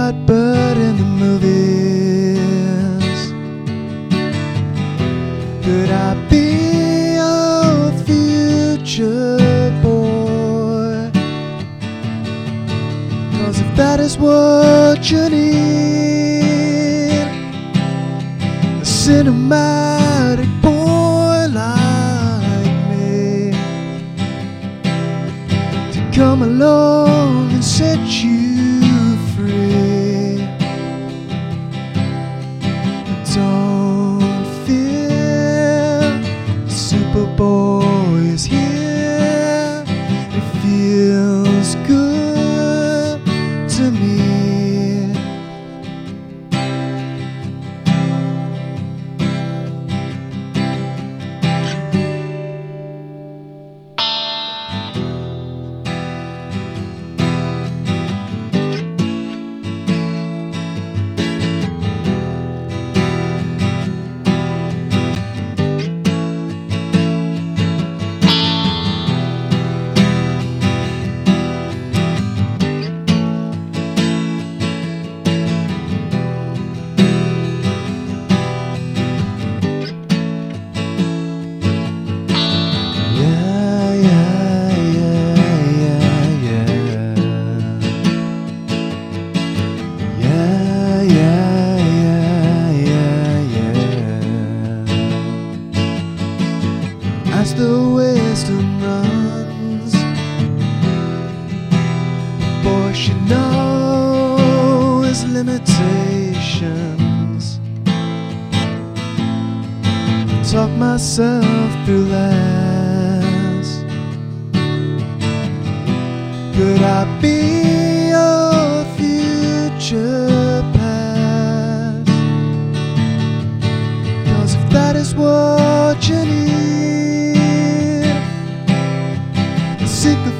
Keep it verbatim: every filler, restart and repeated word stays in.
white bird in the movies? Could I be your future boy? 'Cause if that is what you need, a cinematic boy like me to come along and set you free. Don't fear, the Superboy is here. It feels good to me. As the wisdom runs, boy should know his limitations. Talk myself through less. Could I be your future past? 'Cause if that is what you need, seek the